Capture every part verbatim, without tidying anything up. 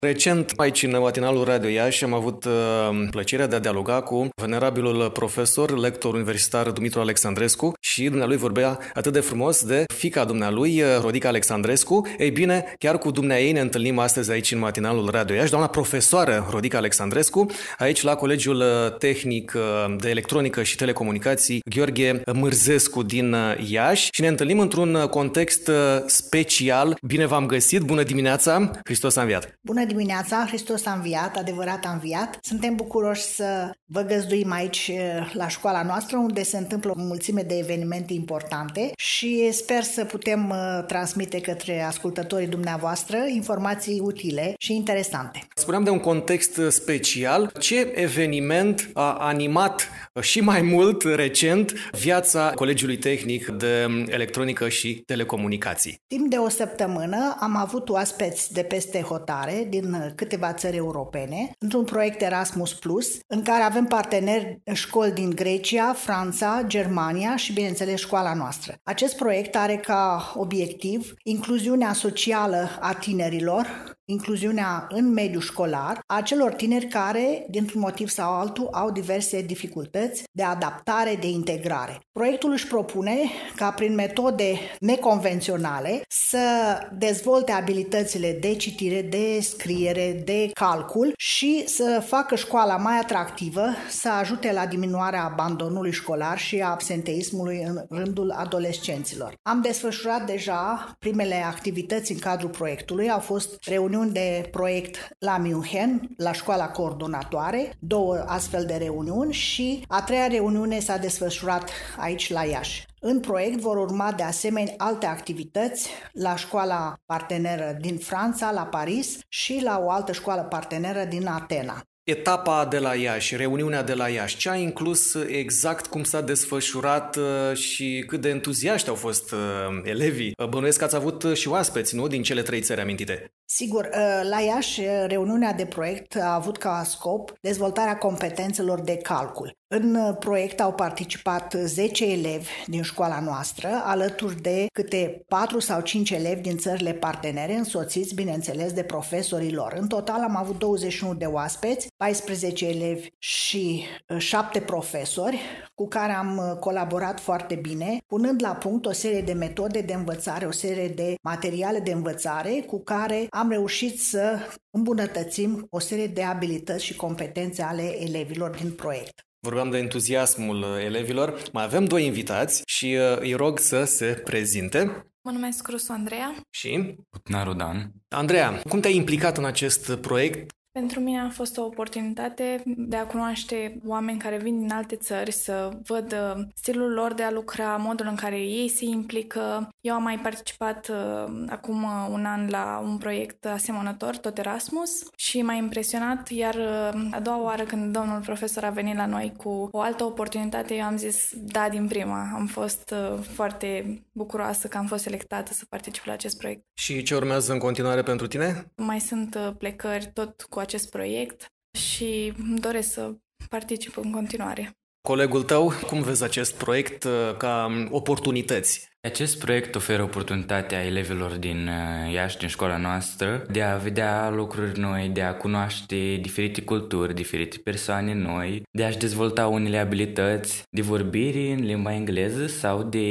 Recent, aici în matinalul Radio Iași, am avut uh, plăcerea de a dialoga cu venerabilul profesor, lector universitar Dumitru Alexandrescu și dumnealui vorbea atât de frumos de fiica dumnealui, Rodica Alexandrescu. Ei bine, chiar cu dumneaei ne întâlnim astăzi aici în matinalul Radio Iași, doamna profesoară Rodica Alexandrescu, aici la Colegiul Tehnic de Electronică și Telecomunicații Gheorghe Mârzescu din Iași și ne întâlnim într-un context special. Bine v-am găsit, bună dimineața, Hristos a înviat! Bună dimineața, Hristos a înviat, adevărat a înviat. Suntem bucuroși să vă găzduim aici la școala noastră, unde se întâmplă o mulțime de evenimente importante și sper să putem transmite către ascultătorii dumneavoastră informații utile și interesante. Spuneam de un context special. Ce eveniment a animat și mai mult recent viața Colegiului Tehnic de Electronică și Telecomunicații? Timp de o săptămână am avut oaspeți de peste hotare din câteva țări europene, într-un proiect Erasmus Plus, în care avem parteneri școli din Grecia, Franța, Germania și, bineînțeles, școala noastră. Acest proiect are ca obiectiv incluziunea socială a tinerilor, incluziunea în mediul școlar a celor tineri care, dintr-un motiv sau altul, au diverse dificultăți de adaptare, de integrare. Proiectul își propune ca prin metode neconvenționale să dezvolte abilitățile de citire, de scriere, de calcul și să facă școala mai atractivă, să ajute la diminuarea abandonului școlar și a absenteismului în rândul adolescenților. Am desfășurat deja primele activități în cadrul proiectului, au fost reuniuni de proiect la München, la școala coordonatoare, două astfel de reuniuni și a treia reuniune s-a desfășurat aici la Iași. În proiect vor urma de asemenea alte activități la școala parteneră din Franța, la Paris și la o altă școală parteneră din Atena. Etapa de la Iași, reuniunea de la Iași, ce a inclus exact, cum s-a desfășurat și cât de entuziaști au fost elevii? Bănuiesc că ați avut și oaspeți, nu? Din cele trei țări amintite. Sigur, la Iași, reuniunea de proiect a avut ca scop dezvoltarea competențelor de calcul. În proiect au participat zece elevi din școala noastră, alături de câte patru sau cinci elevi din țările partenere, însoțiți, bineînțeles, de profesorii lor. În total am avut douăzeci și unu de oaspeți, paisprezece elevi și șapte profesori, cu care am colaborat foarte bine, punând la punct o serie de metode de învățare, o serie de materiale de învățare, cu care am reușit să îmbunătățim o serie de abilități și competențe ale elevilor din proiect. Vorbeam de entuziasmul elevilor. Mai avem doi invitați și îi rog să se prezinte. Mă numesc Rusu Andreea. Și? Naru Dan. Andreea, cum te-ai implicat în acest proiect? Pentru mine a fost o oportunitate de a cunoaște oameni care vin din alte țări, să văd stilul lor de a lucra, modul în care ei se implică. Eu am mai participat uh, acum un an la un proiect asemănător, tot Erasmus, și m-a impresionat, iar uh, a doua oară când domnul profesor a venit la noi cu o altă oportunitate, eu am zis da din prima. Am fost uh, foarte bucuroasă că am fost selectată să particip la acest proiect. Și ce urmează în continuare pentru tine? Mai sunt uh, plecări tot cu acest proiect și îmi doresc să particip în continuare. Colegul tău, cum vezi acest proiect ca oportunități? Acest proiect oferă oportunitatea elevilor din Iași, din școala noastră, de a vedea lucruri noi, de a cunoaște diferite culturi, diferite persoane noi, de a-și dezvolta unele abilități de vorbire în limba engleză sau de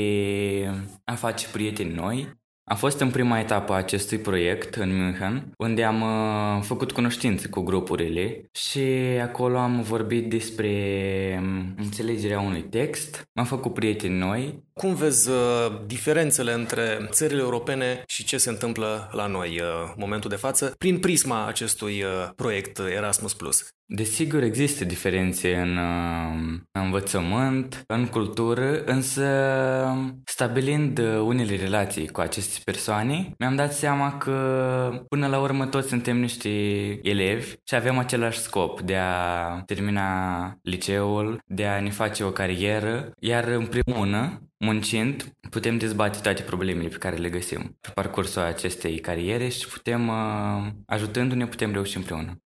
a face prieteni noi. Am fost în prima etapă a acestui proiect în München, unde am uh, făcut cunoștințe cu grupurile și acolo am vorbit despre înțelegerea unui text, am făcut prieteni noi. Cum vezi uh, diferențele între țările europene și ce se întâmplă la noi uh, în momentul de față, prin prisma acestui uh, proiect Erasmus Plus? Desigur, există diferențe în uh, învățământ, în cultură, însă stabilind unele relații cu aceste persoane, mi-am dat seama că până la urmă toți suntem niște elevi și avem același scop de a termina liceul, de a ne face o carieră, iar împreună, muncind, putem dezbate toate problemele pe care le găsim pe parcursul acestei cariere și putem, ajutându-ne, putem reuși împreună.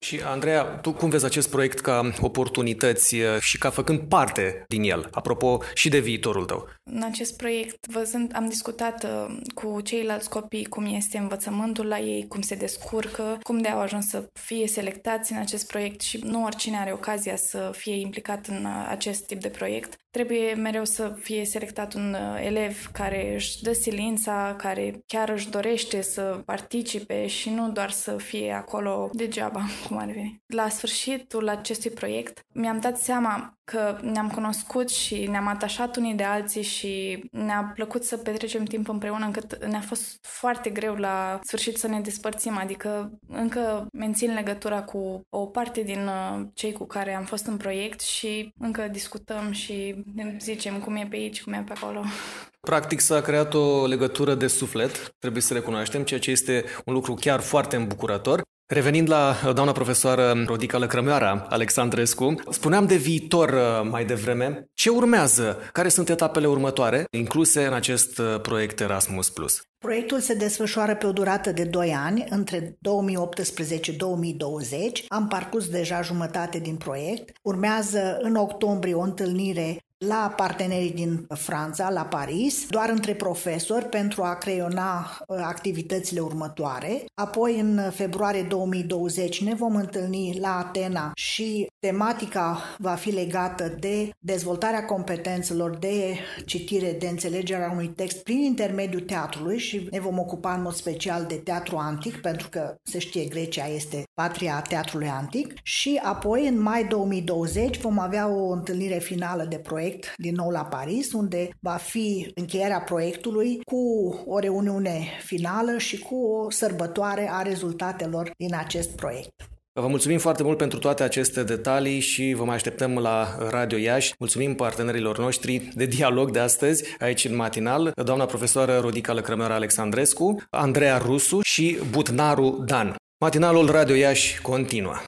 Și, Andreea, tu cum vezi acest proiect ca oportunități și ca făcând parte din el, apropo și de viitorul tău? În acest proiect, văzând, am discutat uh, cu ceilalți copii cum este învățământul la ei, cum se descurcă, cum de au ajuns să fie selectați în acest proiect și nu oricine are ocazia să fie implicat în uh, acest tip de proiect. Trebuie mereu să fie selectat un uh, elev care își dă silința, care chiar își dorește să participe și nu doar să fie acolo degeaba, cum ar veni. La sfârșitul acestui proiect mi-am dat seama că ne-am cunoscut și ne-am atașat unii de alții și ne-a plăcut să petrecem timp împreună, încât ne-a fost foarte greu la sfârșit să ne despărțim, adică încă mențin legătura cu o parte din cei cu care am fost în proiect și încă discutăm și ne zicem cum e pe aici, cum e pe acolo. Practic s-a creat o legătură de suflet, trebuie să recunoaștem, ceea ce este un lucru chiar foarte îmbucurător. Revenind la doamna profesoară Rodica Lăcrămioara Alexandrescu, spuneam de viitor mai devreme. Ce urmează? Care sunt etapele următoare incluse în acest proiect Erasmus plus? Proiectul se desfășoară pe o durată de doi ani, între două mii optsprezece - două mii douăzeci. Am parcurs deja jumătate din proiect. Urmează în octombrie o întâlnire la partenerii din Franța, la Paris, doar între profesori pentru a creiona activitățile următoare. Apoi, în februarie două mii douăzeci, ne vom întâlni la Atena și tematica va fi legată de dezvoltarea competențelor de citire, de înțelegerea unui text prin intermediul teatrului și ne vom ocupa în mod special de teatru antic, pentru că, se știe, Grecia este patria teatrului antic. Și apoi, în mai două mii douăzeci, vom avea o întâlnire finală de proiect din nou la Paris, unde va fi încheierea proiectului cu o reuniune finală și cu o sărbătoare a rezultatelor din acest proiect. Vă mulțumim foarte mult pentru toate aceste detalii și vă mai așteptăm la Radio Iași. Mulțumim partenerilor noștri de dialog de astăzi, aici în matinal, doamna profesoară Rodica Lăcrămioara Alexandrescu, Andreea Rusu și Butnaru Dan. Matinalul Radio Iași continuă.